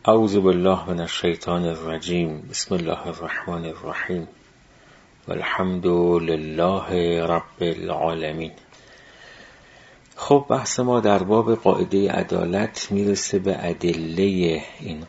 اعوذ بالله من الشیطان الرجیم. بسم الله الرحمن الرحیم. والحمد لله رب العالمین. خب بحث ما در باب قاعده عدالت میرسه به ادله این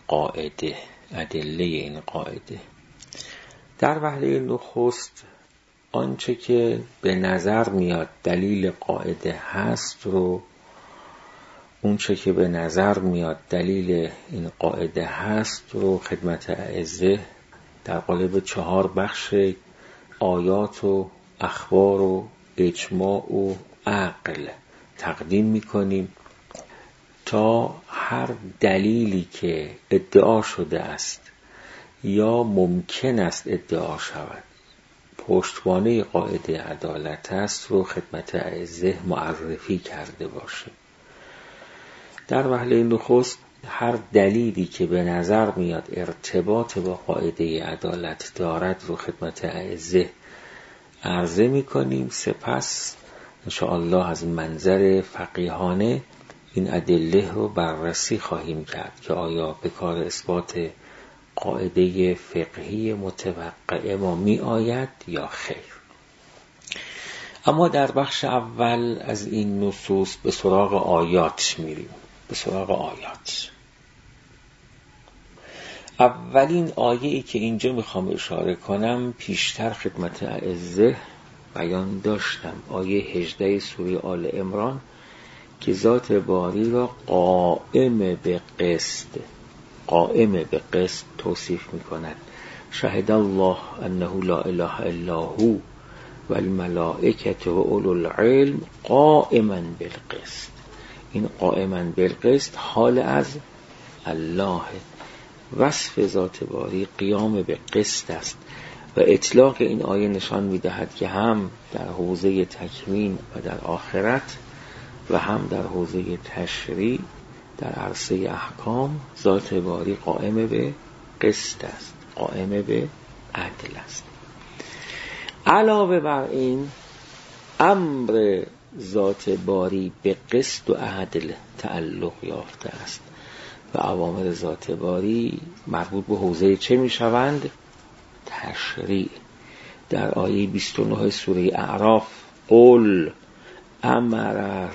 قاعده. در وهله نخست آنچه که به نظر میاد دلیل قاعده هست رو، اونچه که به نظر میاد دلیل این قاعده هست رو خدمت اعزه در قالب 4 بخش آیات و اخبار و اجماع و عقل تقدیم میکنیم تا هر دلیلی که ادعا شده است یا ممکن است ادعا شود پشتوانه قاعده عدالت است رو خدمت اعزه معرفی کرده باشیم. در وهله نخست هر دلیلی که به نظر میاد ارتباط با قاعده عدالت دارد رو خدمت اعزه عرضه میکنیم. سپس انشاءالله از منظر فقیهانه این ادله رو بررسی خواهیم کرد که آیا به کار اثبات قاعده فقهی متوقعه ما می آید یا خیر. اما در بخش اول از این نصوص به سراغ آیات میریم. اولین آیه‌ای که اینجا میخوام اشاره کنم پیشتر خدمت اعزه بیان داشتم، آیه 18 سوره آل عمران که ذات باری را قائم به قسط توصیف میکند. شهد الله انه لا اله الا هو و الملائکه و اولو العلم قائما بالقسط. این قائما بالقسط حال از الله، وصف ذات باری قیام به قسط است و اطلاق این آیه نشان می‌دهد که هم در حوزه تکوین و در آخرت و هم در حوزه تشریع در عرصه احکام ذات باری قائم به قسط است، قائم به عدل است. علاوه بر این امر ذات باری به قسط و عدل تعلق یافته است و اوامر ذات باری مربوط به حوزه چه می شوند؟ تشریع. در آیه 29 سوره اعراف قل امر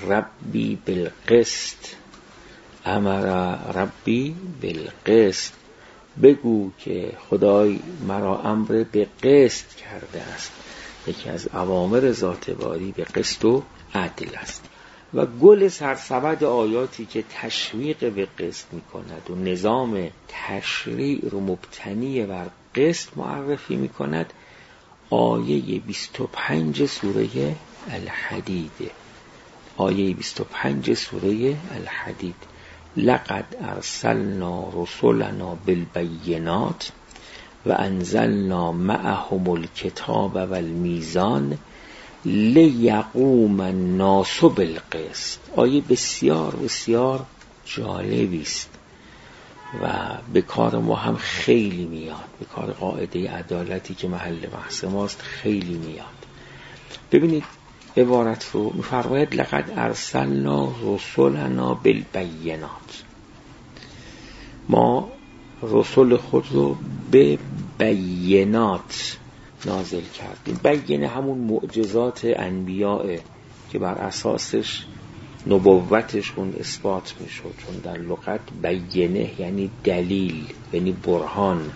ربی بالقسط، بگو که خدای مرا امر به قسط کرده است. یکی از اوامر ذات باری به قسط و عدل است و گل سرسبد آیاتی که تشویق به قسط می کند و نظام تشریع رو مبتنی بر قسط معرفی می کند آیه 25 سوره الحدید. آیه 25 سوره الحدید لقد ارسلنا رسلنا بالبینات و انزلنا معهم الکتاب والمیزان لیقوم الناس بالقسط. آیه بسیار بسیار جالبی است و به کار ما هم خیلی میاد، به کار قاعده عدالتی که محل بحث ماست خیلی میاد. ببینید عبارت رو می‌فرماید لقد ارسلنا رسلنا بالبینات، ما رسول خود رو به بینات نازل کردیم. بینه همون معجزات انبیاء که بر اساسش نبوتشون اثبات میشد، چون در لغت بینه یعنی دلیل، یعنی برهان،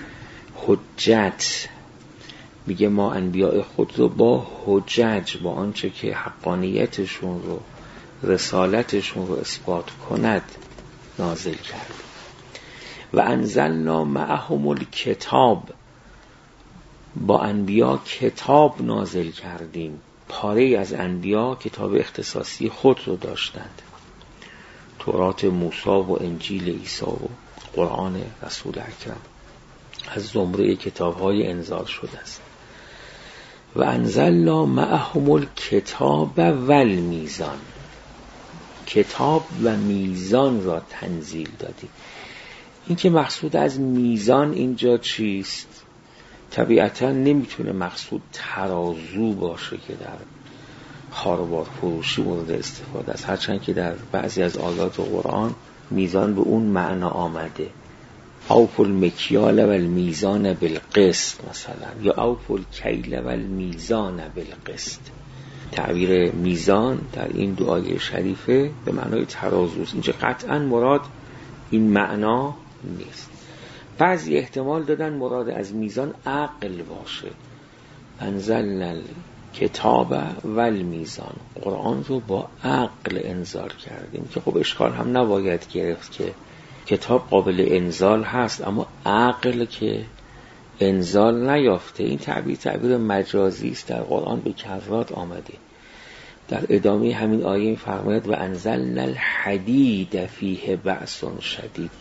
حجت. میگه ما انبیاء خود رو با حجج، با آنچه که حقانیتشون رو، رسالتشون رو اثبات کند نازل کردیم. و انزلنا معهم الکتاب، با انبیا کتاب نازل کردیم. پاره از انبیا کتاب اختصاصی خود رو داشتند، تورات موسی و انجیل عیسی و قرآن رسول اکرم از زمره کتاب‌های انزال شده است. و انزلنا معهم الکتاب والمیزان، کتاب و میزان را تنزیل دادیم. این که مقصود از میزان اینجا چیست؟ طبیعتا نمیتونه مقصود ترازو باشه که در خاروبار فروشی مورد استفاده است، هرچند که در بعضی از آیات قرآن میزان به اون معنا آمده. اوفوا المکیال و المیزان بالقسط مثلا، یا اوفوا الکیل و المیزان بالقسط. تعبیر میزان در این دو آیه شریفه به معنای ترازوست. اینجا قطعا مراد این معنا نیست. بعضی احتمال دادن مراد از میزان عقل باشه. انزلنا الکتاب و المیزان، قرآن رو با عقل انزال کردیم، که خب اشکال هم نباید گرفت که کتاب قابل انزال هست اما عقل که انزال نیافته. این تعبیر مجازی است، در قرآن به کرات آمده. در ادامه همین آیه می‌فرماید و انزلنا الحدید فیه بأس شدید.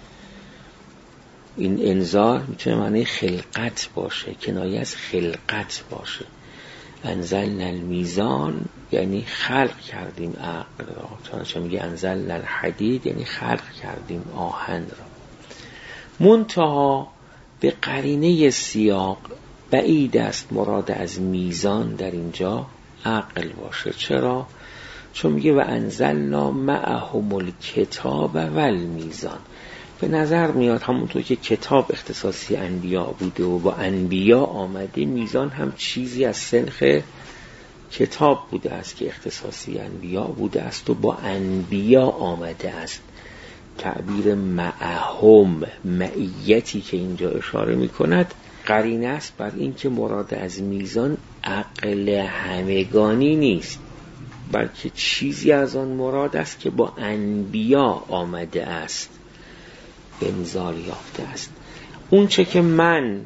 این انزال میتونه معنی خلقت باشه، کنایه از خلقت باشه. انزلنا المیزان یعنی خلق کردیم عقل را، چنانچه میگه انزلنا الحدید یعنی خلق کردیم آهن را. منتها به قرینه سیاق بعید است مراد از میزان در اینجا عقل باشه. چرا؟ چون میگه و انزلنا معهم الکتاب و المیزان. به نظر میاد همونطور که کتاب اختصاصی انبیا بوده و با انبیا آمده، میزان هم چیزی از سنخ کتاب بوده است که اختصاصی انبیا بوده است و با انبیا آمده است. تعبیر معهم، معیتی که اینجا اشاره میکند قرینه است بر این که مراد از میزان عقل همگانی نیست، بلکه چیزی از آن مراد است که با انبیا آمده است، انزال یافته است. اون چه که من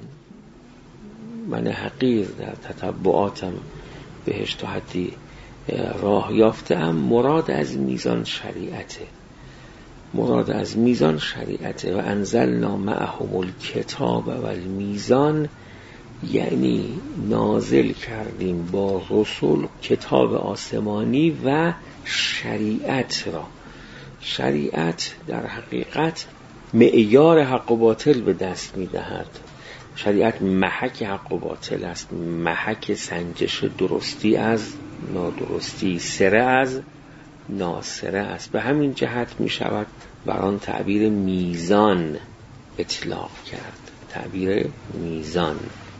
حقیر در تتبعاتم بهش تا حدی راه یافتم، مراد از میزان شریعته. مراد از میزان شریعته. و انزلنا معهم الکتاب و المیزان یعنی نازل کردیم با رسول کتاب آسمانی و شریعت را. شریعت در حقیقت معیار حق و باطل به دست می‌دهد. شریعت محک حق و باطل است، محک سنجش درستی از نادرستی، سره از ناسره است. به همین جهت می شود بر آن تعبیر میزان اطلاق کرد. تعبیر میزان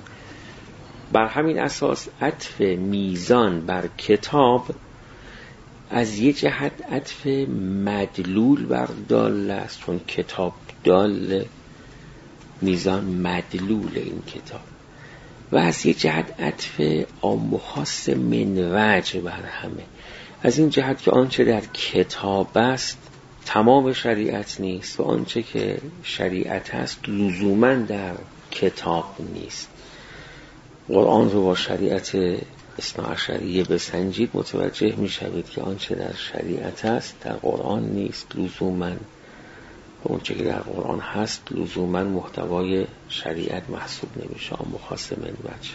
بر همین اساس عطف میزان بر کتاب از یک جهت عطف مدلول بر دال است، چون کتاب دال، میزان مدلول این کتاب، و از یک جهت عطف عام و خاص من وجه بر همه. از این جهت که آنچه در کتاب است تمام شریعت نیست و آنچه که شریعت است لزوماً در کتاب نیست. قرآن رو با شریعت اثناعشریه بسنجید، متوجه می شوید که آنچه در شریعت است در قرآن نیست لزوماً، و اونچه که در قرآن هست لزوماً محتوای شریعت محسوب نمیشه، مخاص من وجه.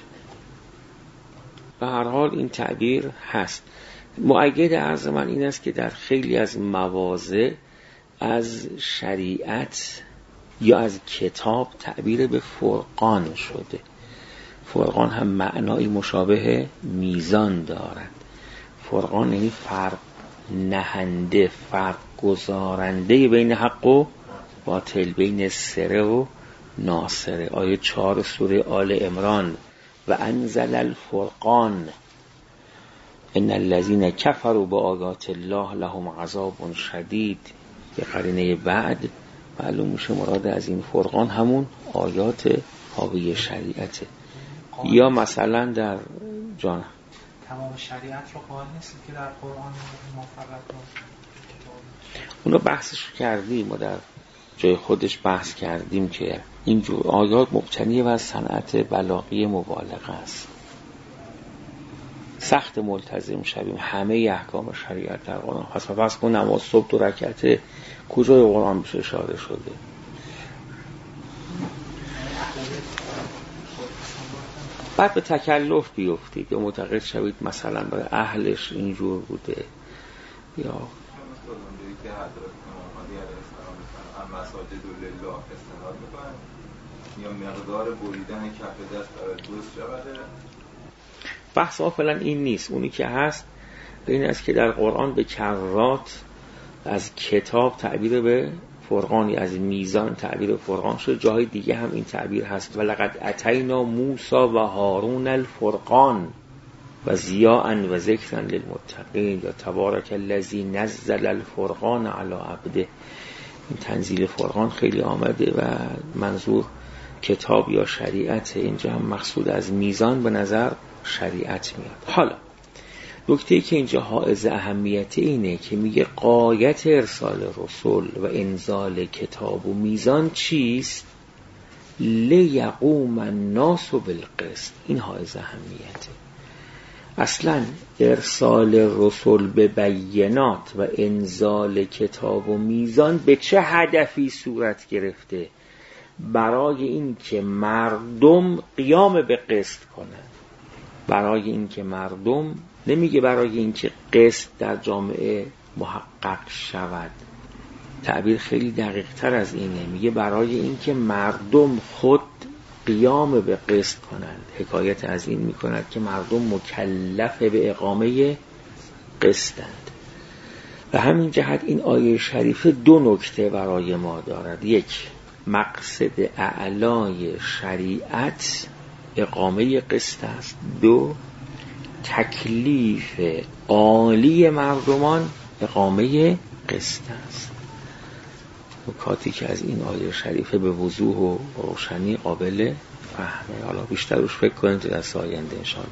به هر حال این تعبیر هست. مؤید عرض من این است که در خیلی از مواضع از شریعت یا از کتاب تعبیر به فرقان شده. فرقان هم معنایی مشابه میزان دارد. فرقان یعنی فرق نهنده، فرق گذارنده بین حق و باطل، بین سره و ناسره. آیه 4 سوره آل عمران و انزل الفرقان ان الذين كفروا بآیات الله لهم عذاب شدید. به قرینه بعد معلوم میشه مراد از این فرقان همون آیات حاوی شریعته. یا مثلا در جان تمام شریعت رو قائل نیست که در قرآن ما فقط اونو بحثش کردیم و در جای خودش بحث کردیم که اینجور آیات مبتنی و صنعت بلاغی مبالغه است. سخت ملتزم شویم همه احکام شریعت در قرآن. پس کن نماز صبح 2 رکعته کجای قرآن بشه اشاره شده؟ بعد به تکلف بیفتید یا معتقد شوید مثلا برای اهلش اینجور بوده، یا یا مقدار بریدن کف دست برای دوست شده. بحث ها فعلا این نیست. اونی که هست به این است که در قرآن به کرات از کتاب تعبیر به فرقانی از میزان تعبیر فرقان شد. جای دیگه هم این تعبیر هست ولقد اتینا موسی و هارون الفرقان و ضیاء و ذکرا للمتقین یا تبارک الذی نزل الفرقان علی عبده. این تنزیل فرقان خیلی آمده و منظور کتاب یا شریعت. اینجا هم مقصود از میزان به نظر شریعت میاد. حالا نکته‌ای که اینجا حائز اهمیت اینه که میگه غایت ارسال رسول و انزال کتاب و میزان چیست؟ لیقوم الناس بالقسط. این حائز اهمیته. اصلا ارسال رسول به بینات و انزال کتاب و میزان به چه هدفی صورت گرفته؟ برای این که مردم قیام به قسط کنند. برای این که مردم، نمیگه برای این که قسط در جامعه محقق شود، تعبیر خیلی دقیق تر از اینه، میگه برای این که مردم خود قیام به قسط کنند. حکایت از این میکند که مردم مکلف به اقامه قسطند. و همین جهت این آیه شریفه دو نکته برای ما دارد. یک، مقصد اعلای شریعت اقامه قسط است. دو، تکلیف عالی مردمان اقامه قسط است. نکاتی که از این آیه شریفه به وضوح و روشنی قابل فهمه. حالا بیشتر روش فکر کنیم تو دست آینده انشاءالله.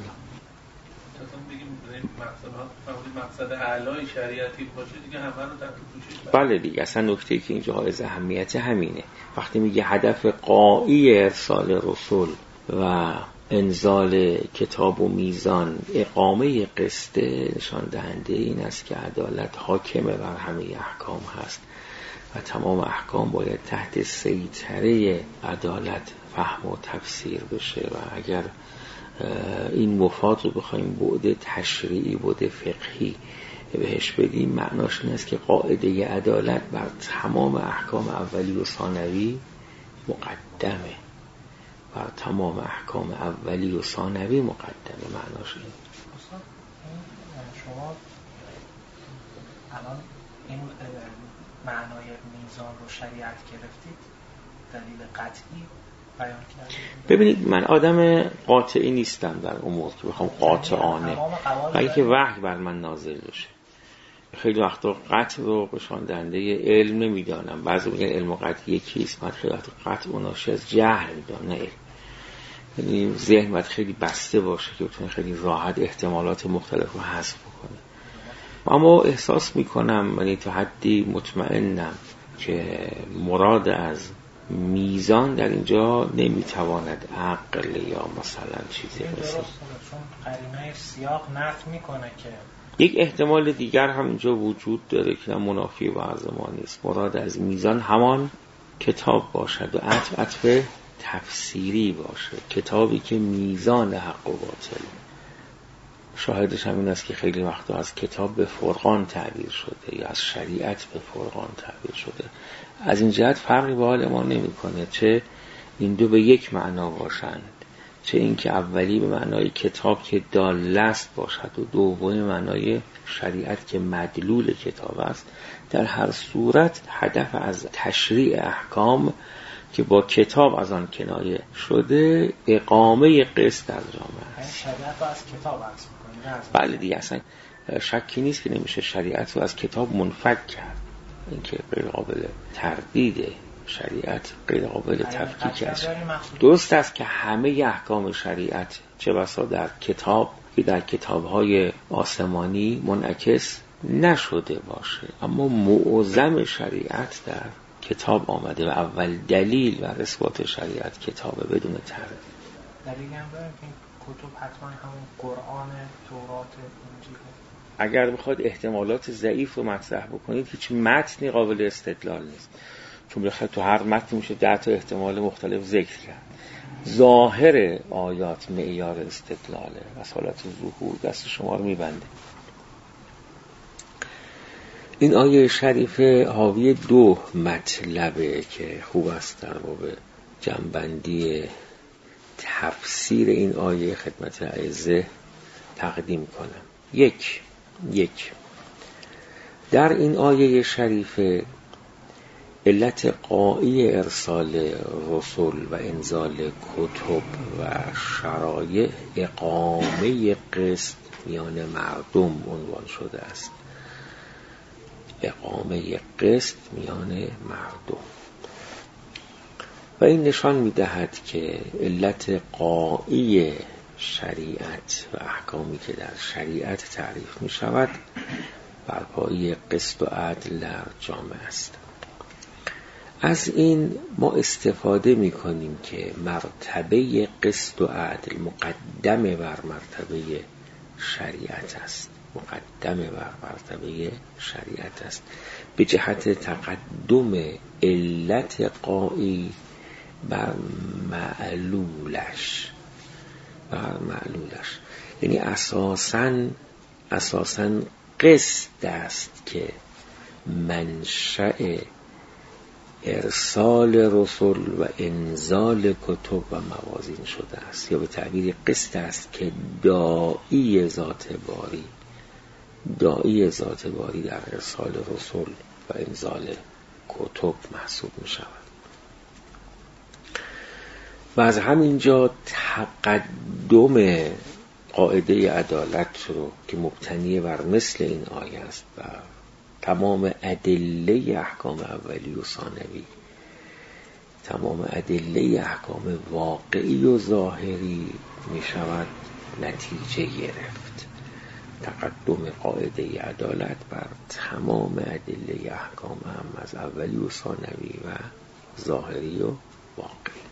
مقصد اعلای شریعتی باشه دیگه همه رو در توشش. بله دیگه، اصلا نکته که اینجا حائز اهمیت همینه. وقتی میگه هدف غایی ارسال رسول و انزال کتاب و میزان اقامه قسط، نشان دهنده این است که عدالت حاکمه بر همه احکام هست و تمام احکام باید تحت سیطره عدالت فهم و تفسیر بشه. و اگر این مفاد رو بخوایم بعد تشریعی، بعد فقهی بهش بدیم، معناش این است که قاعده عدالت بر تمام احکام اولی و ثانوی مقدمه. بر تمام احکام اولی و ثانوی مقدمه. معناش این. شما الان این معنای میزان رو شریعت گرفتید، دلیل قطعی بیان کردید. ببینید، من آدم قاطعی نیستم در امور که بخوام قاطعانه، ولی که وحی بر من نازل بشه. خیلی وقتا قطع رو نشان دهنده علم نمیدانم. بعضی میگن علم قطعی کیست؟ من خیلی وقتا قطع و ناشی از جهل میدونم، نه علم. یعنی ذهن باید خیلی بسته باشه که بتونه خیلی راحت احتمالات مختلف رو حذف بکنه. اما احساس میکنم، یعنی تا حدی مطمئنم که مراد از میزان در اینجا نمیتواند عقل یا مثلا چیزی باشه. چون قرینه سیاق نفی میکنه که یک احتمال دیگر هم اینجا وجود داره که منافی وعظ ما نیست. مراد از میزان همان کتاب باشد و عطف تفسیری باشه، کتابی که میزان حق و باطل. شاهدش هم این است که خیلی وقتا از کتاب به فرقان تعبیر شده یا از شریعت به فرقان تعبیر شده. از این جهت فرقی به حال ما نمی کنه چه این دو به یک معنا باشند، چه این که اولی به معنای کتاب که داله است باشد و دومی معنای شریعت که مدلول کتاب است. در هر صورت هدف از تشریع احکام که با کتاب از آن کنایه شده اقامه قسط در جامعه است. شریعت رو از کتاب عکس می‌کنه. بله دیگه، اصلا شکی نیست که نمیشه شریعت رو از کتاب منفک کرد. این که غیر قابل تردیده. شریعت غیر قابل تفکیک است. درست است که همه احکام شریعت چه بسا در کتاب که در کتاب‌های آسمانی منعکس نشده باشه، اما معظم شریعت در کتاب آمده و اول دلیل بر اثبات شریعت کتابه بدون تردید. دلیلی هم داره که این کتب حتما همون قرآن، تورات، انجیل. اگر بخواد احتمالات ضعیف رو مطرح بکنید، هیچ متنی قابل استدلال نیست، چون بخاطر تو هر متن میشه 10 تا احتمال مختلف ذکر کرد. ظاهر آیات معیار استدلاله، مسئلات ظهور دست شما رو میبنده. این آیه شریفه حاوی 2 مطلبه که خوب است در باب جنبندی تفسیر این آیه خدمت اعزه تقدیم کنم. یک در این آیه شریفه علت غایی ارسال رسول و انزال کتب و شرایع اقامه قسط میان مردم عنوان شده است. اقامه قسط میان مردم. و این نشان می‌دهد که علت غایی شریعت و احکامی که در شریعت تعریف می‌شود برپایی قسط و عدل در جامعه است. از این ما استفاده می‌کنیم که مرتبه قسط و عدل مقدم بر مرتبه شریعت است. مقدم بر مرتبه شریعت است به جهت تقدم علت غایی بر معلولش. یعنی اساساً قسط است که منشأ ارسال رسول و انزال کتب و موازین شده است، یا به تعبیر قسط است که داعی ذات باری در ارسال رسول و انزال کتب محسوب می شود. و از همینجا تقدم قاعده عدالت رو که مبتنی بر مثل این آیه است و تمام ادله احکام اولی و ثانوی، تمام ادله احکام واقعی و ظاهری می شود نتیجه گرفت. تقدم قاعده عدالت بر تمام ادله احکام هم از اولی و ثانوی و ظاهری و واقعی.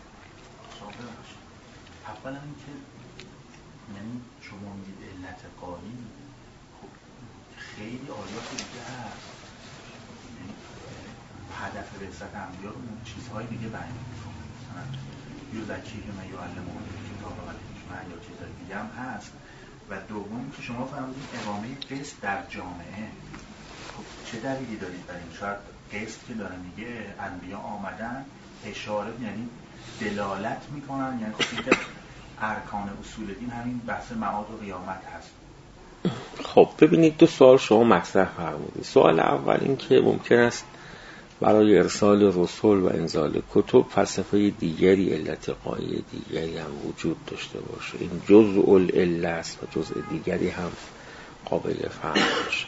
اولا اینکه یعنی شما میگید علت غایی، خب خیلی آیات دیگه هست، یعنی هدف بعثت انبیا رو چیزهای دیگه بیان می‌کنه، مثلا یزکی که من یعلمهم الکتاب و الحکمة یا چیزهای دیگه هم هست. و دوم که شما فرمودید اقامه قسط در جامعه، خب چه دلیلی دارید برای این؟ شاید قسط که داره میگه انبیا آمدن اشاره، یعنی دلالت میکنن، یعنی خب که ارکان اصول دین همین بحث معاد و قیامت هست. خب ببینید دو سوال شما مطرح فرمودید. سوال اول این که ممکن است برای ارسال رسول و انزال کتب فلسفه دیگری، علت غایی دیگری هم وجود داشته باشه. این جزء العله است و جزء دیگری هم قابل فهم باشه.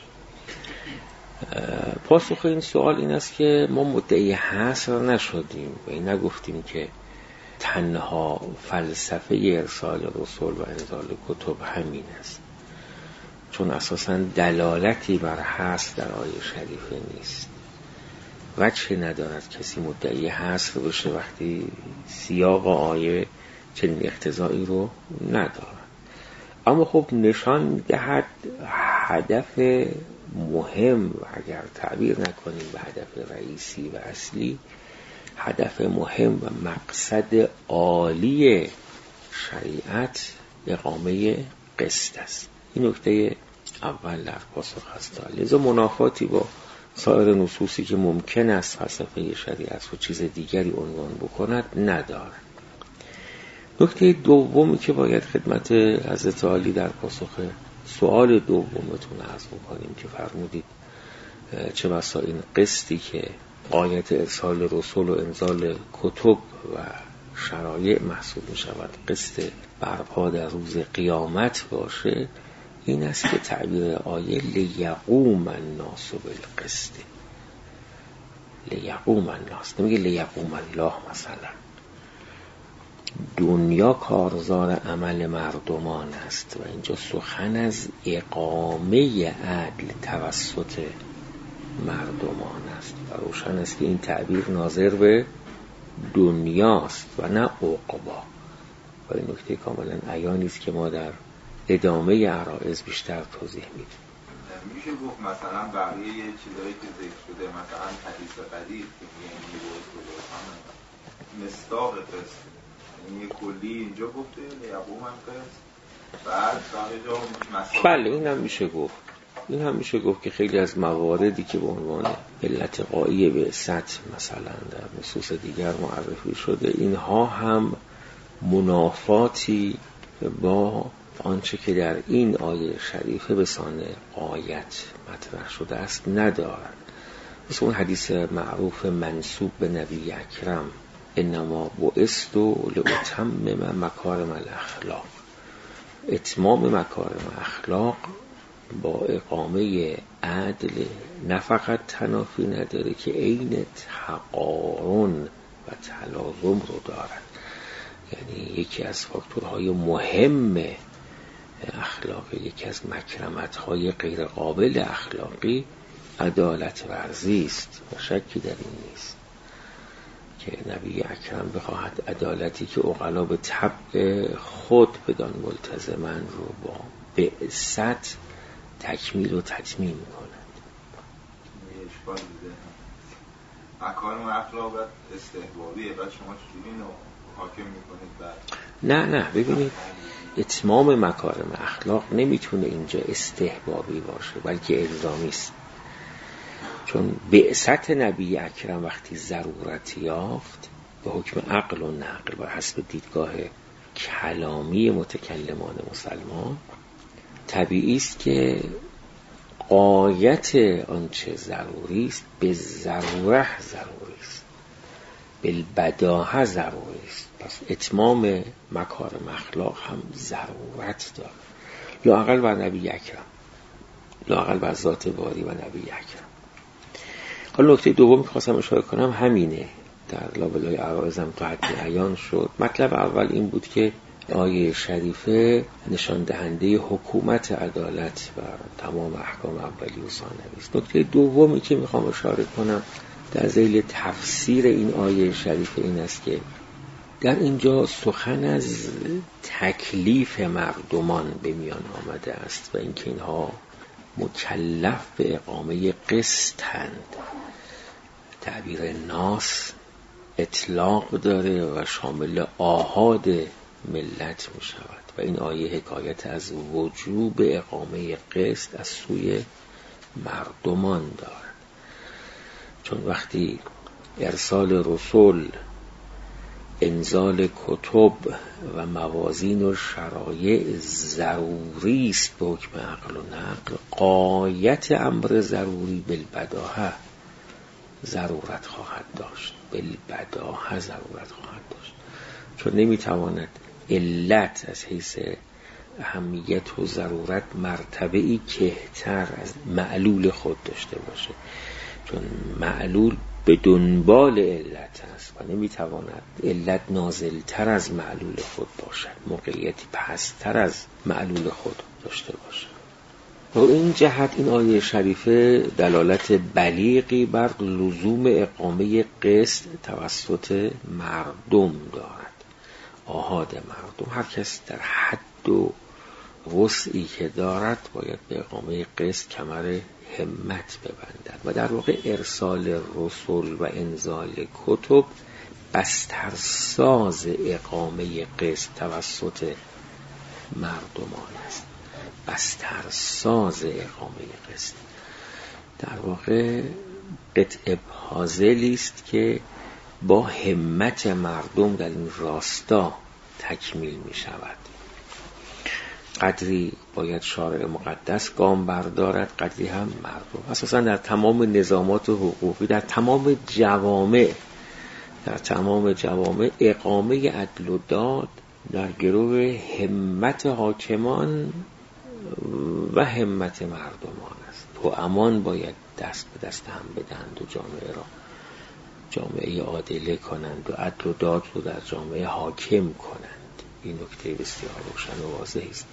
پاسخ این سوال این است که ما مدعی حصر نشدیم و این نگفتیم که تنها فلسفه ارسال رسول و انزال کتب همین است، چون اساساً دلالتی بر حصر در آیه شریفه نیست. وجه ندارد کسی مدعی حصر بشه وقتی سیاق آیه چنین اقتضایی رو ندارد. اما خب نشان دهد هدف مهم، و اگر تعبیر نکنیم به هدف رئیسی و اصلی، هدف مهم و مقصد عالی شریعت اقامه قسط است. این نکته اول در پاسخ است. لذا منافاتی با سایر نصوصی که ممکن است فلسفه شریعت و چیز دیگری عنوان بکند ندارد. نکته دومی که باید خدمت حضرت عالی در پاسخ سوال دومتون عرض بکنیم که فرمودید چه بسا این قسطی که غایت ارسال رسول و انزال کتب و شرایع محسوب می شود قسط برپا در روز قیامت باشه، این است که تعبیر آیه لیقوم الناس بالقسط. لیقوم الناس، نمیگه لیقوم الله. مثلا دنیا کارزار عمل مردمان است و اینجا سخن از اقامه عدل توسط مردمان است و روشن است که این تعبیر ناظر به دنیاست و نه عقبا. و این نکته کاملا عیانی است که ما در ادامه عرائض بیشتر توضیح میدیم. میشه گفت مثلا بقیه چیزایی که ذکر شده، مثلا حدیث قدیر که میگه مصداق قسط، یعنی کلی اینجا گفته لیقوم القسط، بعد بقیه جا مصداق. بله این هم میشه گفت. این هم میشه گفت که خیلی از مواردی که به عنوان علت غایی بعثت مثلا در نصوص دیگر معرفی شده، اینها هم منافاتی با آنچه که در این آیه شریفه به سان غایت مطرح شده است ندارد. مثل اون حدیث معروف منسوب به نبی اکرم انما بعثت لاتمم مکارم الاخلاق. اتمام مکارم اخلاق با اقامه عدل نه فقط تنافی نداره که عین تقارن و تلازم رو دارد. یعنی یکی از فاکتورهای مهم اخلاقی، یکی از مکرمت‌های غیر قابل اخلاقی عدالت ورزی است و شکی در این نیست که نبی اکرم بخواهد عدالتی که عقلا به طبع خود بدان ملتزمن رو با بعثت تکمیل و تتمیم کند. اشکال دیده مکارم اخلاق استحبابیه، بعد شما چجوری اینو حاکم میکنید؟ نه ببینید اتمام مکارم اخلاق نمیتونه اینجا استحبابی باشه بلکه الزامی است. چون بعثت نبی اکرم وقتی ضرورت یافت به حکم عقل و نقل و حسب دیدگاه کلامی متکلمان مسلمان طبیعی است که غایت آنچه ضروری است به ضروره ضروری است، بالبداهه ضروری است. پس اتمام مکارم اخلاق هم ضرورت داره، لااقل بر نبی اکرم، لااقل بر ذات باری و نبی اکرم. حالا نکته دومی که خواستم اشاره کنم همینه، در لابلای عرایزم تا حد عیان شد. مطلب اول این بود که آیه شریفه نشان دهنده حکومت عدالت بر تمام احکام اولی و ثانوی است. نکته دومی که میخوام اشاره کنم در ذیل تفسیر این آیه شریفه این است که در اینجا سخن از تکلیف مردمان به میان آمده است و اینکه اینها مکلف به اقامه قسطند. تعبیر ناس اطلاق داره و شامل آحاد ملت می شود و این آیه حکایت از وجوب اقامه قسط از سوی مردمان دارد. چون وقتی ارسال رسول، انزال کتب و موازین و شرایع ضروری است به حکم عقل و نقل، غایت امر ضروری بالبداهه ضرورت خواهد داشت، بالبداهه ضرورت خواهد داشت. چون نمیتواند علت از حیث اهمیت و ضرورت مرتبه‌ای کهتر از معلول خود داشته باشه، چون معلول به دنبال علت است و نمیتواند علت نازلتر از معلول خود باشد، موقعیتی پستر از معلول خود داشته باشد. و این جهت این آیه شریفه دلالت بلیغی بر لزوم اقامه قسط توسط مردم دارد، آحاد مردم. هر کس در حد و وسعی که دارد باید به اقامه قسط کمر همت ببندد و در واقع ارسال رسول و انزال کتب بسترساز اقامه قسط توسط مردمان است، بسترساز اقامه قسط. در واقع قطع پازلی است که با همت مردم در این راستا تکمیل می شود. قدری باید شارع مقدس گام بردارد، قدری هم مردم. اساسا در تمام نظامات حقوقی، در تمام جوامع اقامه عدل و داد در گروه همت حاکمان و همت مردمان است. تو امان باید دست به دست هم بدهند و جامعه عادله کنند و عدل و داد رو در جامعه حاکم کنند. این نکته بسیار روشن و واضح است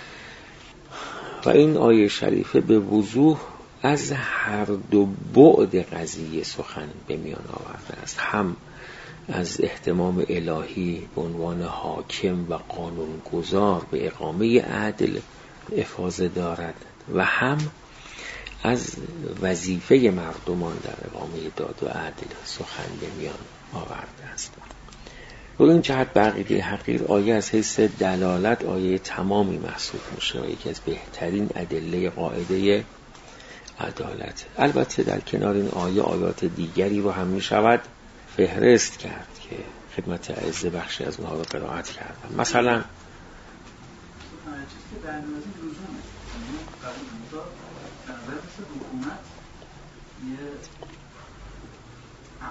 و این آیه شریفه به وضوح از هر دو بعد قضیه سخن به میان آورده است. هم از اهتمام الهی به عنوان حاکم و قانونگذار به اقامه عدل افاضه دارد و هم از وظیفه مردمان در اقامه داد و عدل سخن به میان آورده است. و این جهت بقیده حقیر آیه از حیث دلالت آیه تمامی محسوب میشه و یکی از بهترین ادله قاعده عدالت. البته در کنار این آیه آیات دیگری رو هم میشود فهرست کرد که خدمت اعزه بخشی از اونها رو قرائت کردم. مثلا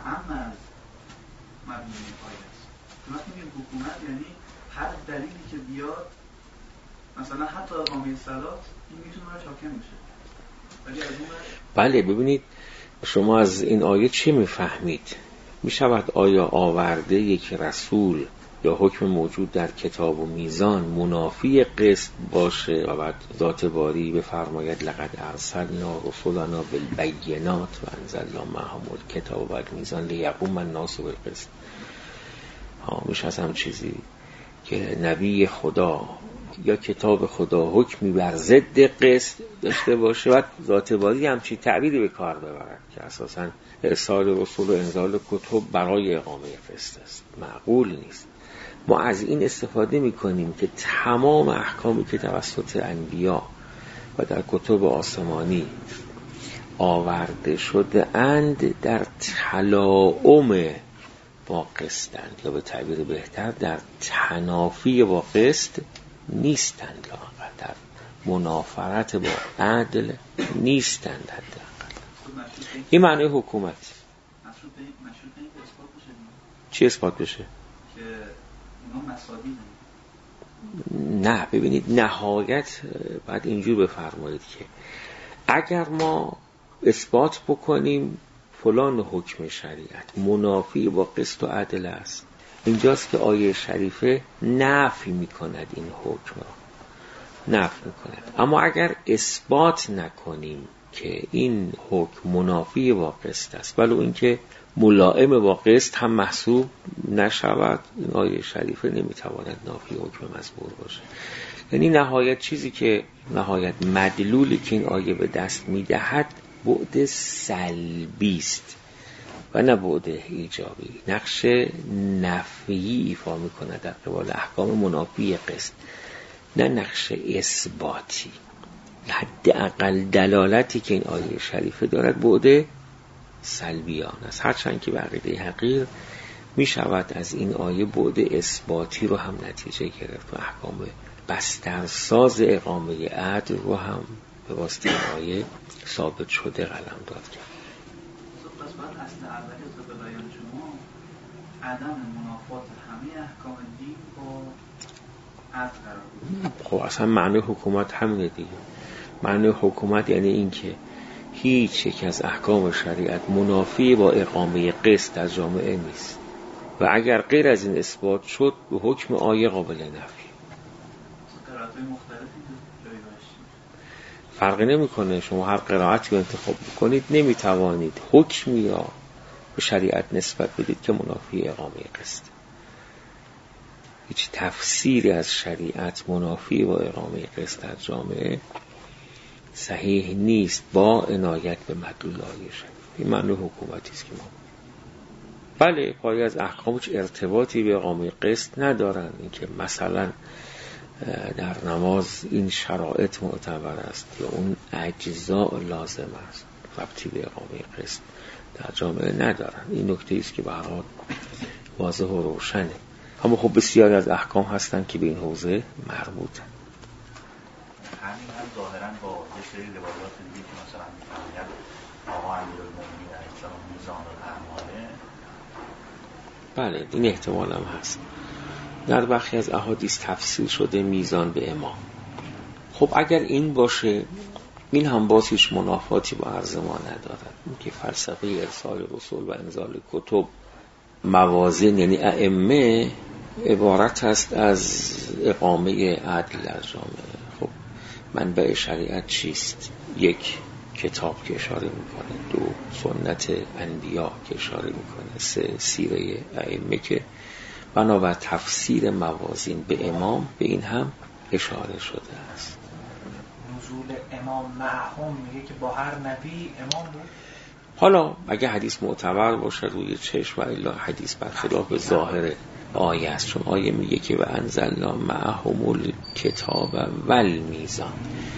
اعم از مضمون آیه است. چون وقتی میگیم حکومت یعنی هر دلیلی که بیاد، مثلا حتی اقامه صلات این میتونه براش حاکم بشه. ولی از اون بله ببینید شما از این آیه چه میفهمید؟ میشود آیا آورده یک رسول یا حکم موجود در کتاب و میزان منافی قسط باشه و بعد ذات باری بفرماید لقد ارسلنا رسلنا بالبینات و انزلنا معهم الکتاب و المیزان لیقوم الناس بالقسط؟ میشه از هم چیزی که نبی خدا یا کتاب خدا حکمی بر ضد قسط داشته باشه و ذات باری همچین تعبیری به کار ببرد که اساساً ارسال رسول و انزال کتب برای اقامه قسط است. معقول نیست. ما از این استفاده میکنیم که تمام احکامی که توسط انبیا و در کتب آسمانی آورده شده اند در تلاعم با قسطند، یا به تعبیر بهتر در تنافی با قسط نیستند، لااقل در منافرت با عدل نیستند. حداقل این معنی حکومت. چی اثبات بشه؟ که اونا مساوی نه ببینید نهایت بعد اینجور بفرمایید که اگر ما اثبات بکنیم فلان حکم شریعت منافی با قسط و عدل است، اینجاست که آیه شریفه نفی میکند این حکم را، نفی میکند. اما اگر اثبات نکنیم که این حکم منافی با قسط است ولو اینکه ملائم با قسط هم محسوب نشود، این آیه شریفه نمیتواند نافی حکم مزبور باشه. یعنی نهایت چیزی که نهایت مدلولی که این آیه به دست میدهد بعد سلبی است و نه بعد ایجابی. نقش نفیی ایفا میکند در قبال احکام منافی قسط، نه نقش اثباتی. حداقل دلالتی که این آیه شریفه دارد بعد سلبیان است، هرچند که به عقیده حقیر می شود از این آیه بعد اثباتی رو هم نتیجه گرفت و احکام بسترساز اقامه عدل رو هم به واسطه این آیه ثابت شده قلم داد کرد. پس باید اصل اولی از به بیان شما عدم منافات همه احکام دین با عدل قرار بود. خب اصلا معنی حکومت همینه دیگه. معنی حکومت یعنی این که هیچ یک از احکام شریعت منافی با اقامه قسط در جامعه نیست و اگر غیر از این اثبات شد به حکم آیه قابل نفی. قرائت‌های مختلفی جایی باشید، فرقی نمی‌کنه. شما هر قرائتی رو انتخاب بکنید نمیتوانید حکمی یا به شریعت نسبت بدید که منافی اقامه قسط. هیچ تفسیری از شریعت منافی با اقامه قسط در جامعه صحیح نیست با عنایت به مدلول آیه شریف. این معنی حکومتی است که ما بله پای از احکامش ارتباطی به اقامه قسط ندارن، اینکه مثلا در نماز این شرایط معتبر است یا اون اجزاء لازم است، ربطی به اقامه قسط در جامعه ندارن. این نکته است که به هر حال واضح و روشنه. اما خب بسیاری از احکام هستن که به این حوزه مربوطن. همین هم ظاهراً با یه سری روایات دیگه که مثلا می‌فرماید آقا امیرالمومنین علیه السلام میزان الاعمال، بله این احتمال هم هست. در برخی از احادیث تفسیر شده میزان به امام. خب اگر این باشه این هم باز هیچ منافاتی با عرض ما ندارد. این که فلسفه ارسال رسول و انزال کتب موازین یعنی ائمه عبارت است از اقامه عدل در جامعه. خب منبع شریعت چیست؟ یک کتاب که اشاره میکنه، دو سنت انبیا که اشاره میکنه، سه سیره ائمه که بنابر تفسیر موازین به امام به این هم اشاره شده است. نزول امام معهم میگه که با هر نبی امام بود. حالا اگه حدیث معتبر باشه روی چشم و الا حدیث برخلاف ظاهر آیه است، چون آیه میگه که و انزلنا معهم الکتاب والمیزان.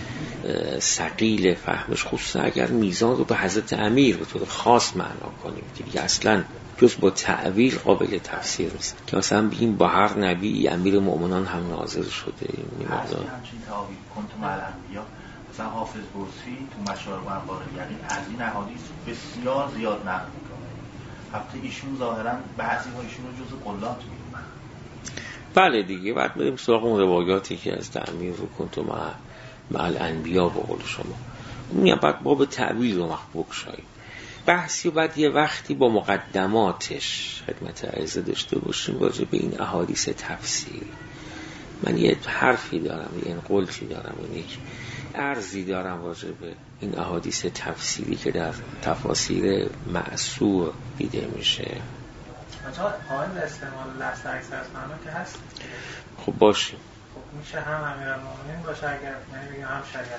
ثقیل فهمش خصوصا اگر میزان رو به حضرت امیر به طور خاص معنا کنیم که دیگه اصلا جز با تعویل قابل تفسیر نیست که مثلا بگیم با هر نبی امیر مؤمنان هم نازل شده. این مقدار همچین تعویل کنتم مع الانبیا، مثلا حافظ برسی تو مشارق و انبار یقین از این احادیث بسیار زیاد نقل میکنه. البته ایشون ظاهراً بعضی‌ها ایشون رو جزء قلات می‌دونن. بله دیگه، بعد بریم سراغ اون روایاتی که از تعمیر رو کنتو مع الانبیا به قول شما میگم، بعد باب تعبیر رو بگشاییم بحثی و بعد یه وقتی با مقدماتش خدمت عرضه داشته باشیم راجع به این احادیث تفسیری. من یه حرفی دارم، یه انقلتی دارم، یک عرضی دارم راجع به این احادیث تفسیری که در تفاسیر معصور دیده میشه. مثلا قائل استعمال لفظ اکثر از معنا که هست. خب باشیم. خب میشه هم امیرالمومنین باشه اگر نمیگیم هم شریعت.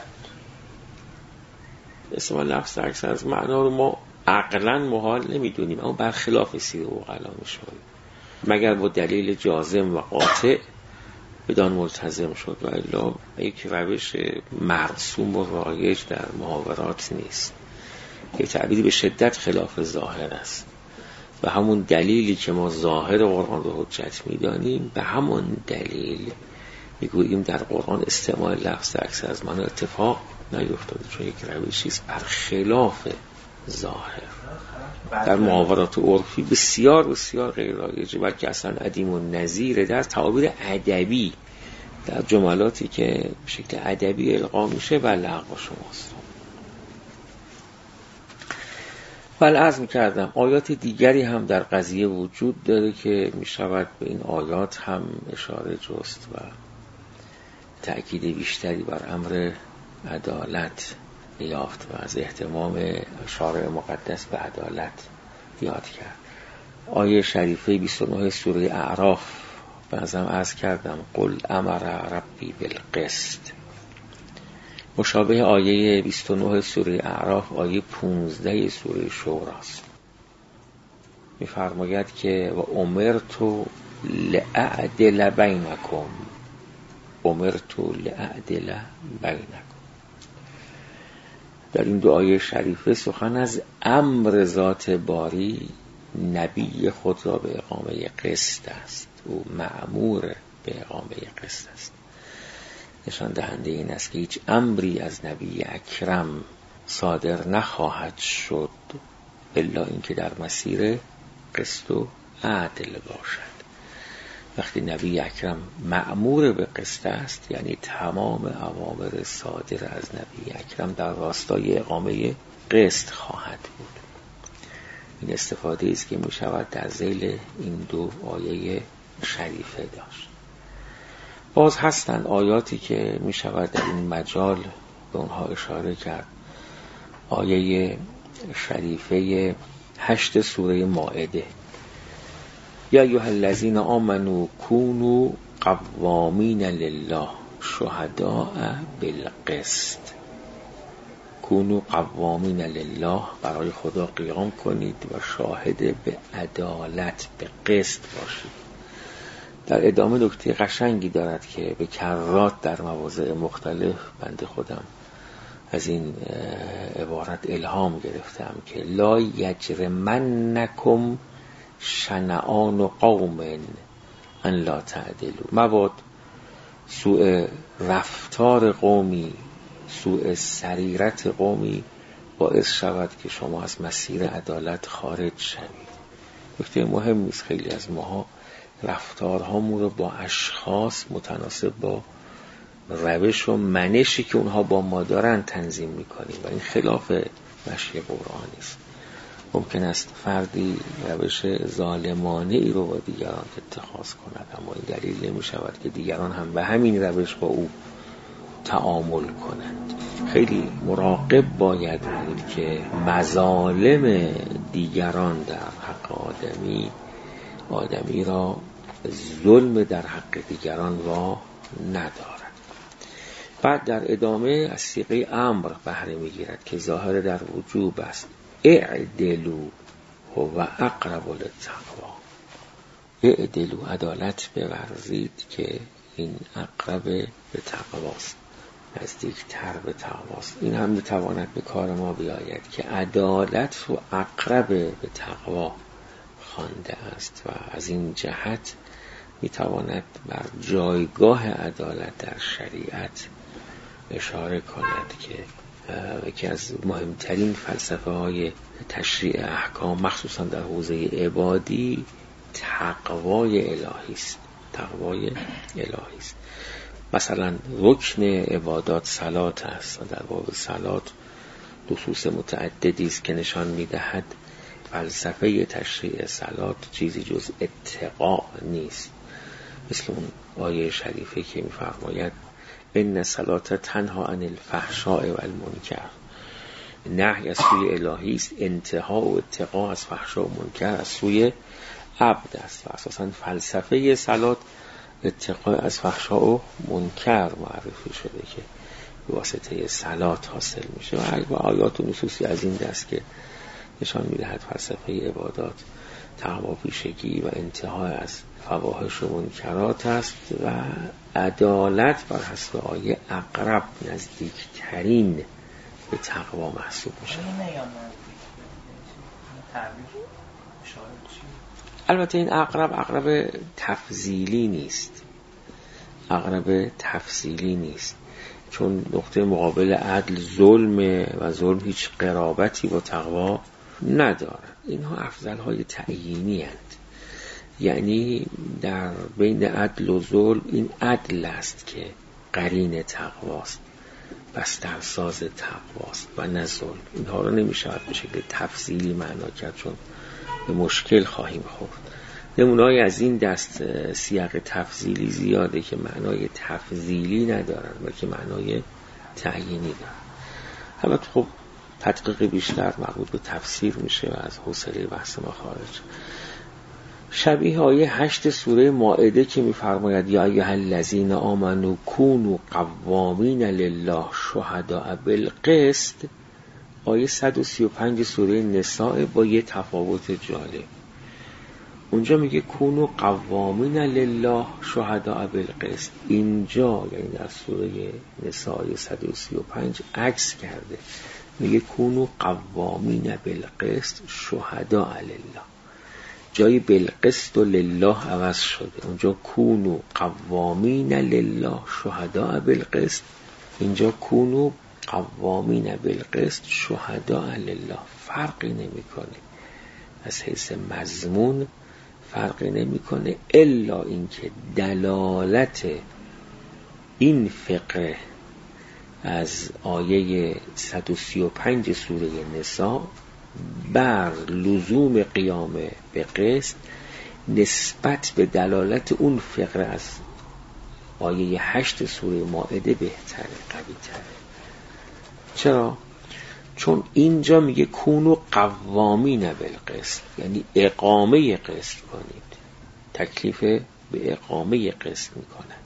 استعمال لفظ اکثر از معنا رو ما عقلاً محال نمیدونیم، اما برخلاف سیر عقلا میشه، مگر با دلیل جازم و قاطع بدان ملتزم شد و الا یک روش مرسوم و رایج در محاورات نیست. یک تعبیری به شدت خلاف ظاهر است و همون دلیلی که ما ظاهر قرآن رو حجت میدانیم به همون دلیل میگوییم در قرآن استعمال لفظ اکثر از معنا اتفاق نیفتاده، چون یک روشی است برخلاف ظاهر. در محاورات عرفی بسیار بسیار غیر رایجه، بلکه اصلا عدیم النظیره در تعابیر ادبی، در جملاتی که به شکل ادبی القا میشه و لغو شماست. ولی عرض می‌کردم آیات دیگری هم در قضیه وجود داره که میشود به این آیات هم اشاره جست و تأکید بیشتری بر امر عدالت یافت و از اهتمام شارع مقدس به عدالت یاد کرد. آیه شریفه 29 سوره اعراف بازم عرض کردم قل امر ربی بالقسط، مشابه آیه 29 سوره اعراف آیه 15 سوره شورا است. می‌فرماید که و امرت لأعدل بینکم، امرت لأعدل بینکم. در این دو آیه شریفه سخن از امر ذات باری نبی خود را به اقامه قسط است، او مأمور به اقامه قسط است. نشان دهنده این است که هیچ امری از نبی اکرم صادر نخواهد شد الا اینکه در مسیر قسط و عدل باشد. وقتی نبی اکرم مأمور به قسط است یعنی تمام اوامر صادر از نبی اکرم در راستای اقامه قسط خواهد بود. این استفاده است که می شود در ذیل این دو آیه شریفه داشت. باز هستند آیاتی که می شود در این مجال به اونها اشاره کرد. آیه شریفه 8 سوره مائده یا ایها الذین آمنوا کونوا قوامین لله شهداء بالقسط، کونوا قوامین لله، برای خدا قیام کنید و شاهد به عدالت به قسط باشید. در ادامه نکته قشنگی دارد که به کرات در مواضع مختلف بنده خودم از این عبارت الهام گرفتم که لا یجرمنکم شنآن قوم ان لا تعدلوا، مباد سوء رفتار قومی، سوء سریرت قومی باعث شود که شما از مسیر عدالت خارج شوید. نکته مهمی است، خیلی از ماها رفتارهامون رو با اشخاص متناسب با روش و منشی که اونها با ما دارن تنظیم میکنیم و این خلاف مشی قرآنی است. ممکن است فردی روش ظالمانه ای رو با دیگران اتخاذ کند، اما این دلیل نمی شود که دیگران هم به همین روش با او تعامل کنند. خیلی مراقب باید بود که مظالم دیگران در حق آدمی را ظلم در حق دیگران را ندارد. بعد در ادامه از صیغه امر بهره میگیرد که ظاهر در وجوب است. اعدلوا هو اقرب للتقوی، اعدلوا، عدالت بورزید که این اقرب به تقواست، نزدیکتر به تقواست. این هم میتواند به کار ما بیاید که عدالت رو اقرب به تقوا خوانده است و از این جهت میتواند بر جایگاه عدالت در شریعت اشاره کند که یکی از مهمترین فلسفه های تشریع احکام مخصوصا در حوزه عبادی تقوای الهی است. تقوای الهی است. مثلا رکن عبادات صلات است و در باب صلات نصوص متعددی است که نشان می‌دهد فلسفه تشریع صلات چیزی جز اتقا نیست. مثل اون آیه شریفه که می‌فرماید ان صلات تنها عن الفحشاء والمنکر. نهی از سوی الهی است، انتها و اتقا از فحشا و منکر از سوی عبد است و اساساً فلسفه صلات اتقا از فحشا و منکر معرفی شده که به واسطه صلات حاصل میشه و آیات و نصوصی از این دست که نشان میدهد فلسفه عبادات تقوا پیشگی و انتها از فواحش و منکرات است و عدالت بر حسب آیه اقرب نزدیکترین به تقوا محسوب میشه. البته این اقرب تفضیلی نیست، اقرب تفضیلی نیست، چون نقطه مقابل عدل ظلم و ظلم هیچ قرابتی با تقوا ندارد. اینها افضل‌های تعیینی هستند. یعنی در بین عدل و ظلم این عدل است که قرین تقواست، بسترساز تقواست و نه ظلم. اینها رو نمی‌شود به شکل تفصیلی معنا کرد چون به مشکل خواهیم خورد. نمونه‌ای از این دست سیاق تفضیلی زیاده که معنای تفضیلی ندارن بلکه معنای تعیینی دارن. البته خب تدقیق بیشتر مربوط به تفسیر میشه و از حوصله بحث ما خارج. شبیه آیه 8 سوره مائده که می‌فرماید یا ایها الذین آمنوا کونوا قوامین لله شهداء بالقسط، آیه 135 سوره نساء با یه تفاوت جالب. اونجا میگه کونوا قوامین لله شهداء بالقسط، اینجا یعنی در سوره نساء 135 عکس کرده، میگه کونوا قوامین بالقسط شهداء لله. جای بالقسط و لله عوض شده، اونجا کونوا قوامین لله شهداء بالقسط، اینجا کونوا قوامین بالقسط شهداء لله. فرقی نمیکنه از حیث مضمون، فرقی نمیکنه الا اینکه دلالت این فقه از آیه 135 سوره نساء بر لزوم قیام به قسط نسبت به دلالت اون فقه از آیه 8 سوره مائده بهتره، قوی تره. چرا؟ چون اینجا میگه کونوا قوامین بالقسط، یعنی اقامه قسط کنید، تکلیف به اقامه قسط میکند.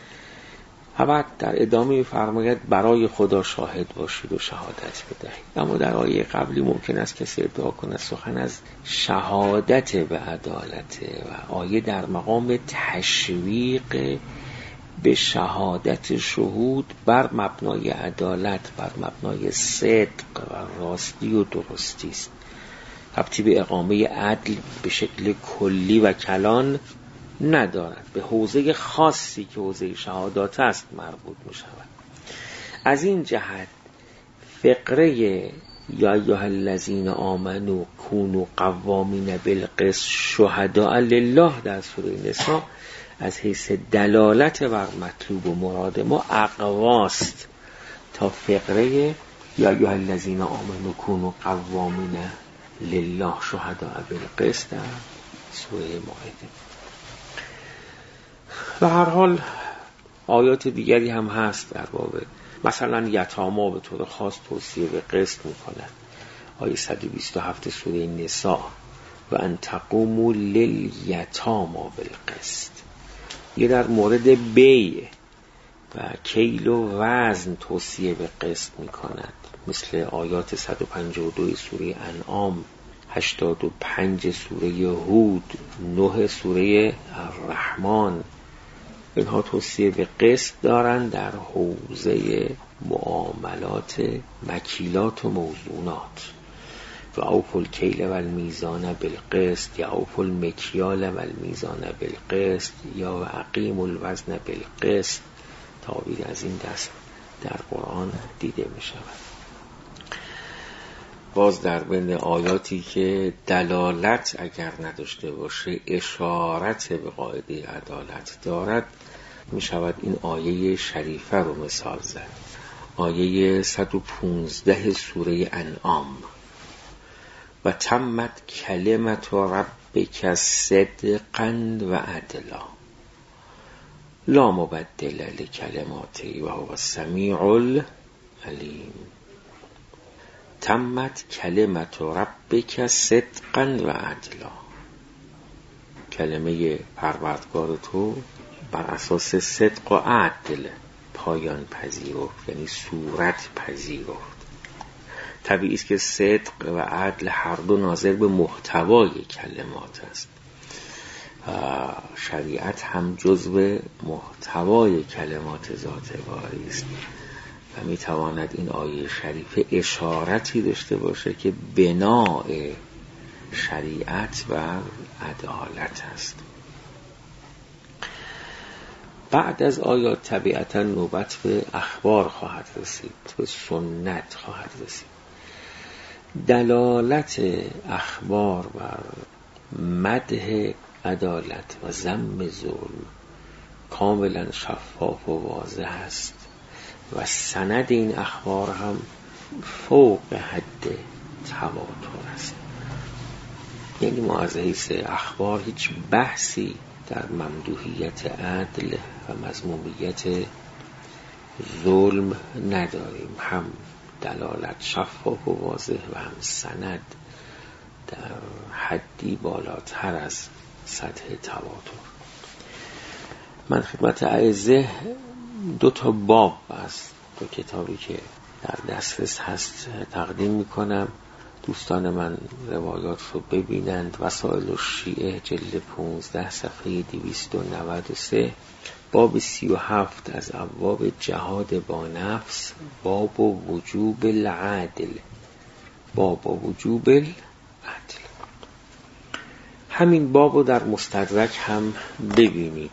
و بعد در ادامه میفرماید برای خدا شاهد باشید و شهادت بدهید. اما در آیه قبلی ممکن است کسی ادعا کنه سخن از شهادت به عدالت و آیه در مقام تشویق به شهادت شهود بر مبنای عدالت، بر مبنای صدق و راستی و درستی است. ربطی به اقامه عدل به شکل کلی و کلان ندارد، به حوزه خاصی که حوزه شهادات است مربوط می شود. از این جهت فقره یا ایها الذین آمنوا کونوا قوامین بالقسط شهداء لله در سوره نساء از حیث دلالت بر مطلوب و مراد ما اقواست تا فقره یا ایها الذین آمنوا کونوا قوامین لله شهداء بالقسط در سوره مائده. و هر حال آیات دیگری هم هست در باب مثلا یتاما به طور خاص توصیه به قسط میکنند. آیه 127 سوره نساء و ان تقوموا للیتاما بالقسط. یه در مورد بیع و کیل و وزن توصیه به قسط میکند، مثل آیات 152 سوره انعام، 85 سوره هود، 9 سوره الرحمن. اینها توصیه به قسط دارند در حوزه معاملات مکیلات و موزونات. و اوفوا الکیل و المیزان بالقسط یا اوفوا المکیال و المیزان بالقسط یا و اقیموا الوزن بالقسط. تعبیر از این دست در قرآن دیده می شود. باز در بین آیاتی که دلالت اگر نداشته باشه اشارت به قاعده عدالت دارد می شود این آیه شریفه رو مثال زد. آیه 115 سوره انعام: و تمت کلمت ربک صدقا و عدلا لا مبدل لکلماته و هو السمیع العلیم. تمت کلمت ربک صدقا و عدلا، کلمه پروردگار تو بر اساس صدق و عدل پایان پذیرفت، یعنی صورت پذیرفت. طبیعی است که صدق و عدل هر دو ناظر به محتوای کلمات است. شریعت هم جزو محتوای کلمات ذات باری است و میتواند این آیه شریفه اشارتی داشته باشه که بناء شریعت و عدالت است. بعد از آیات طبیعتا نوبت به اخبار خواهد رسید، به سنت خواهد رسید. دلالت اخبار بر مدح عدالت و ذم ظلم کاملا شفاف و واضح است و سند این اخبار هم فوق حد تواتر است. یعنی ما از حیث اخبار هیچ بحثی در ممدوحیت عدل و مذمومیت ظلم نداریم، هم دلالت شفاف و واضح و هم سند در حدی بالاتر از سطح تواتر. من خدمت اعزه 2 باب از 2 کتابی که در دسترس هست تقدیم میکنم. دوستان من روایات رو ببینند. وسائل الشیعه جلد 15 صفحه 293، باب 37 از ابواب جهاد با نفس، باب وجوب العدل، باب وجوب العدل. همین باب رو در مستدرک هم ببینید.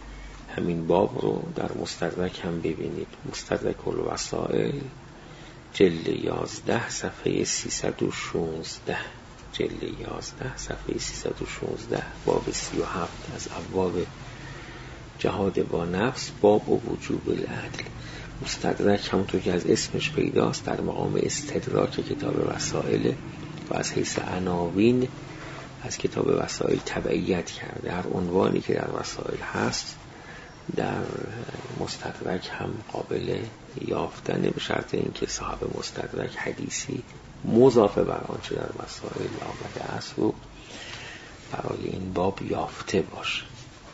مستدرک الوسائل جلد 11 صفحه 316، جلد 11 صفحه 316، باب 37 از ابواب جهاد با نفس، باب و وجوب العدل. مستدرک همونطور که از اسمش پیداست در مقام استدراک کتاب وسائل و از حیث عناوین از کتاب وسائل تبعیت کرده. هر عنوانی که در وسائل هست در مستدرک هم قابل یافتن، به شرط اینکه صاحب مستدرک حدیثی مضافه بر آنچه در وسائل آمده است و برای این باب یافته باشه.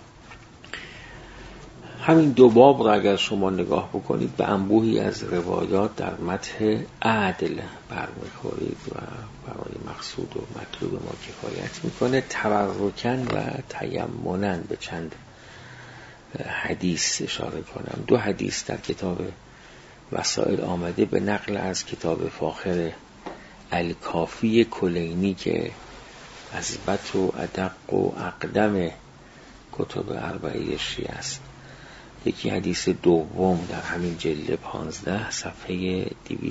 همین 2 باب را اگر شما نگاه بکنید به انبوهی از روایات در مدح عدل برمیخورید و برای مقصود و مطلوب ما کفایت میکنه. تبرکن و تیمنن به چند حدیث اشاره کنم. 2 حدیث در کتاب وسائل آمده به نقل از کتاب فاخر الکافی کلینی که اثبت و ادق و اقدم کتب اربعه شیعه است. یکی حدیث دوم در همین جلد 15 صفحه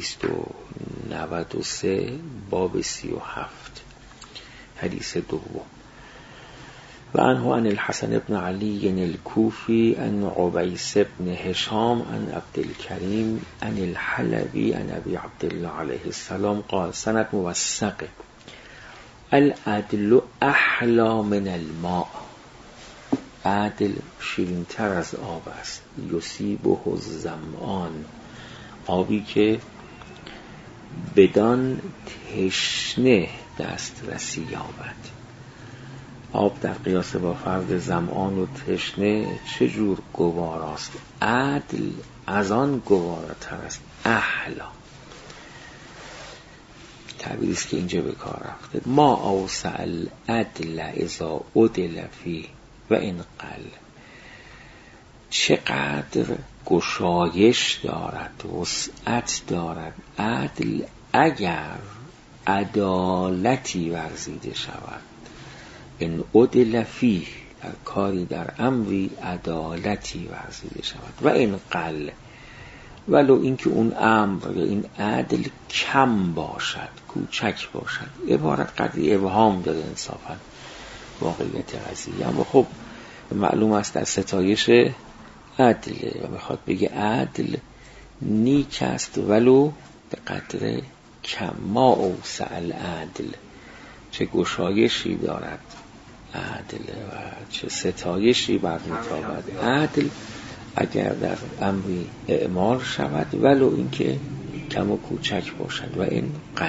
293 باب 37، حدیث دوم: و عنه عن الحسن بن علي الكوفي عن عبيس بن هشام عن عبد الكريم عن الحلبي عن أبي عبد الله عليه السلام قال: سند موثق: العدل احلى من الماء. عدل شیرین‌تر از آب است. یصیبه الظمآن، آبی که بدان تشنه دسترسی یابد. آب در قیاس با فرد ظمآن و تشنه چجور گواراست؟ عدل از آن گواراتر است. احلا تعبیری است که اینجا به کار رفته. ما اوسع العدل اذا عدل فیه و این قل، چقدر گشایش دارد، وسعت دارد عدل اگر عدالتی ورزیده شود. این عدل فیه، در کاری در امری عدالتی ورزیده شود. و این قل، ولو اینکه اون امر یا این عدل کم باشد، کوچک باشد. عبارت قدری ابهام داره انصافا واقعیت قضیه، اما خب معلوم است در ستایش عدله و میخواد بگه عدل نیک است ولو به قدر کم. ما اوسع العدل، چه گشایشی دارد عدل و چه ستایشی برمیتابد عدل اگر در امری اعمال شود ولو اینکه کم و کوچک باشد و این قل.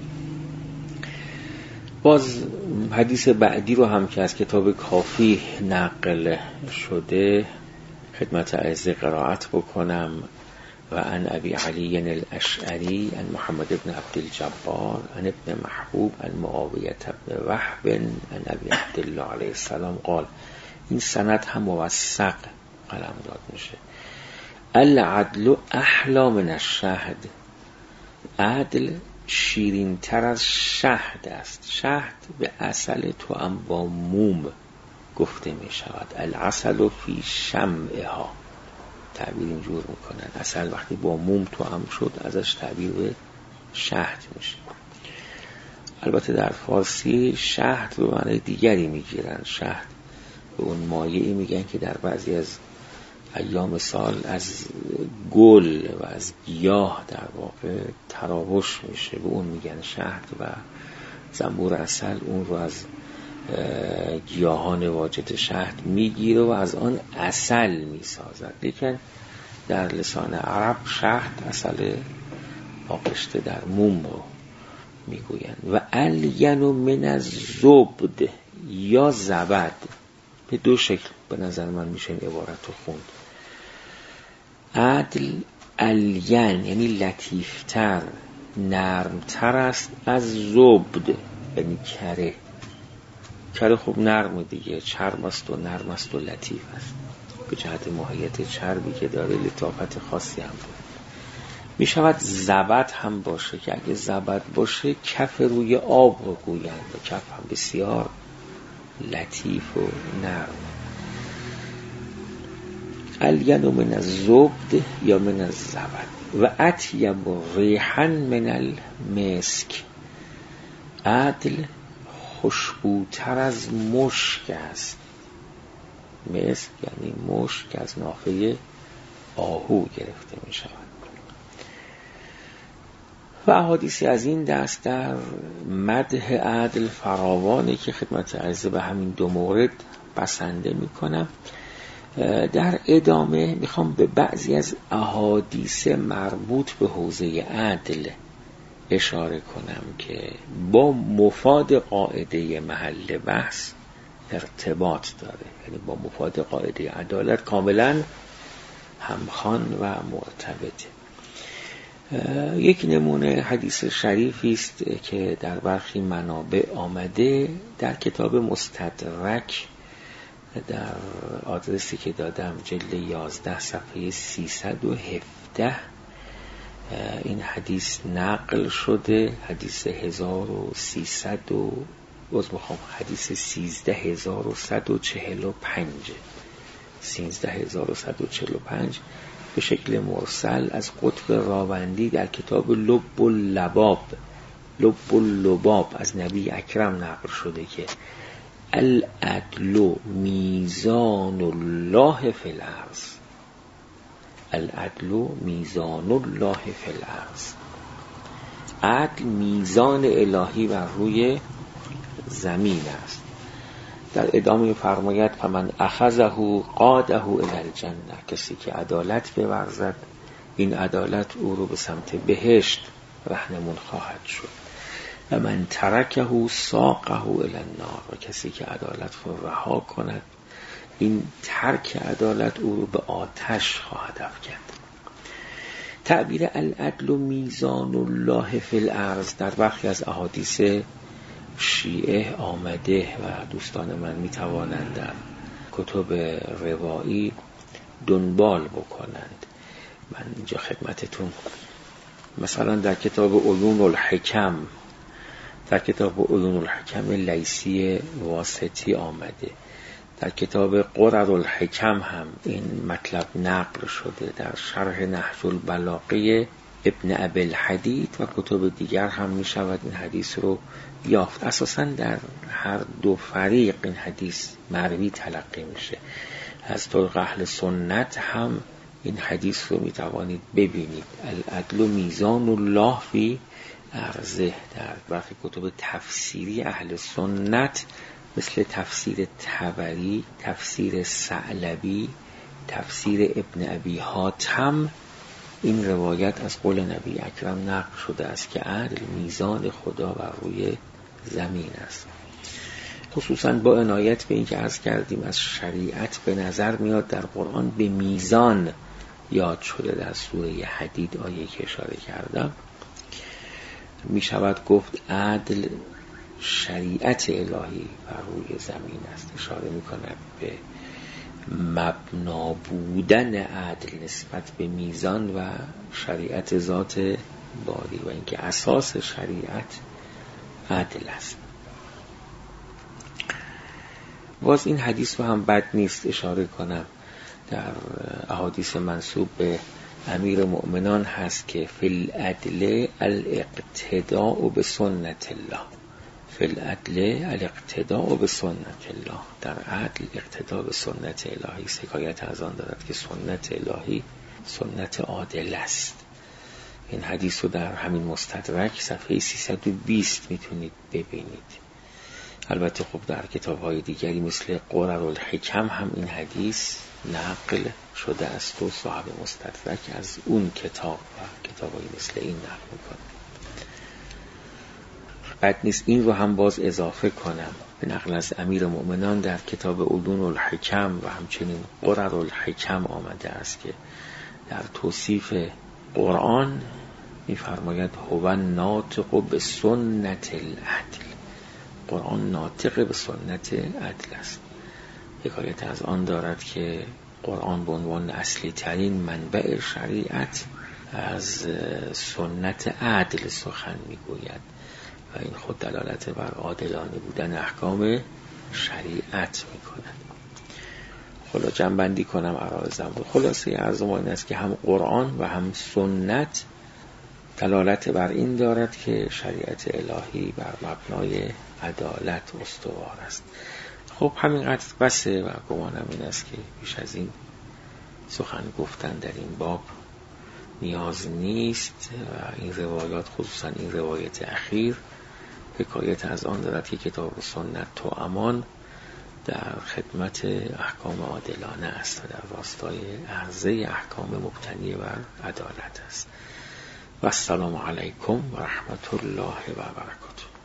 باز حدیث بعدی رو هم که از کتاب کافی نقل شده خدمت اعزه قرائت بکنم. و عن ابی علی الاشعری عن محمد بن عبد الجبار عن ابن محبوب عن معاویه بن وهب عن ابی عبدالله علیه السلام قال. این سند هم موثق قلم داد میشه. العدل احلی من الشهد، عدل شیرین تر از شهد است. شهد به عسل توأم با موم گفته می شود. العسل فی شمعها، تعبیر اینجور میکنن. عسل وقتی با موم توأم شد ازش تعبیر به شهد میشه. البته در فارسی شهد رو معنی دیگری میگیرن. شهد به اون مایعی میگن که در بعضی از ایام سال از گل و از گیاه در واقع تراوش میشه، به اون میگن شهد. و زنبور عسل اون رو از گیاهان واجد شهد میگیره و از آن عسل میسازد. لیکن در لسان عرب شهد عسل آغشته در موم رو میگویند. و الین من الزبد یا زبد، به دو شکل به نظر من میشه این عبارت رو خوند. عدل الین یعنی لطیفتر، نرمتر است از زبد یعنی کره. کره خوب نرم دیگه، چرم است و نرم است و لطیف است. به جهت ماهیت چربی که داره لطافت خاصی هم داره. می شود زبد هم باشه که اگه زبد باشه کف روی آب رو گویند و کف هم بسیار لطیف و نرم. الین من الزبد یا من الزبد. و اطیب ریحا من المسک، عدل خوشبوتر از مشک است. مسک یعنی مشک از نافه آهو گرفته می شود. و احادیثی از این دست در مدح عدل فراوانه که خدمت عرضه به همین دو مورد بسنده می کنم. در ادامه میخوام به بعضی از احادیث مربوط به حوزه عدل اشاره کنم که با مفاد قاعده محل بحث ارتباط داره، یعنی با مفاد قاعده عدالت کاملا همخوان و مرتبطه. یک نمونه حدیث شریفی است که در برخی منابع آمده. در کتاب مستدرک در آدرسی که دادم جلد 11 صفحه 317 این حدیث نقل شده. حدیث 1300 حدیث 13145 به شکل مرسل از قطب راوندی در کتاب لب اللباب از نبی اکرم نقل شده که العدل میزان الله فی الارض. العدل میزان الله فی الارض، عدل میزان الهی بر روی زمین است. در ادامه فرماید فمن اخذه قاده الی الجنه، کسی که عدالت بورزد این عدالت او رو به سمت بهشت رهنمون خواهد شد. و من ترکه ساقه الی النار، و کسی که عدالت رو رها کند این ترک عدالت او رو به آتش خواهد افکند. تعبیر العدل میزان الله فی الارض در برخی از احادیث شیعه آمده و دوستان من میتوانند در کتب روایی دنبال بکنند. من اینجا خدمتتون مثلا در کتاب عیون الحکم لیثی واسطی آمده. در کتاب قرر الحکم هم این مطلب نقل شده، در شرح نهج البلاغه ابن ابی الحدید و کتب دیگر هم می شود این حدیث رو یافت. اساساً در هر دو فریق این حدیث مروی تلقی میشه. از طریق اهل سنت هم این حدیث رو می توانید ببینید. العدل میزان الله فی عرضه. در برخی کتب تفسیری اهل سنت مثل تفسیر طبری، تفسیر ثعلبی، تفسیر ابن ابی حاتم این روایت از قول نبی اکرم نقل شده است که عدل میزان خدا بر روی زمین است. خصوصا با عنایت به این که عرض کردیم از شریعت به نظر میاد در قرآن به میزان یاد شده. در سوره حدید آیه که اشاره کردم می شود گفت عدل شریعت الهی بر روی زمین است. اشاره می کند به مبنا بودن عدل نسبت به میزان و شریعت ذات باری و اینکه اساس شریعت عدل است. باز این حدیث رو هم بد نیست اشاره کنم. در احادیث منسوب به امیر مؤمنان هست که فی العدل الاقتداء به سنت الله. فی العدل الاقتداء به سنت الله. در عدل اقتداء به سنت الهی. حکایت از آن دارد که سنت الهی سنت عادل است. این حدیث رو در همین مستدرک صفحه 320 میتونید ببینید. البته خب در کتاب‌های دیگری مثل قرر الحکم هم این حدیث نقل شده است و صاحب مستدرک از اون کتاب و کتاب‌های مثل این نقل می‌کنه. بد نیست این رو هم باز اضافه کنم به نقل از امیر مؤمنان در کتاب علوم الحکم و همچنین قرر الحکم آمده است که در توصیف قرآن می‌فرماید هو ناطق به سنت العدل. قرآن ناطق به سنت عدل است. حکایت از آن دارد که قرآن به عنوان اصلی ترین منبع شریعت از سنت عدل سخن میگوید و این خود دلالت بر عادلانه بودن احکام شریعت میکند. خلاصه جمع‌بندی کنم عرایضم رو. خلاصه عرض ما این است که هم قرآن و هم سنت دلالت بر این دارد که شریعت الهی بر مبنای عدالت استوار است. خب همینقدر بسه و گمانم این است که بیش از این سخن گفتن در این باب نیاز نیست و این روایات خصوصا این روایت اخیر حکایت از آن دارد که کتاب و سنت تو امان در خدمت احکام عادلانه است و در راستای عرضه احکام مبتنی بر عدالت است. و السلام علیکم و رحمت الله و برکاته.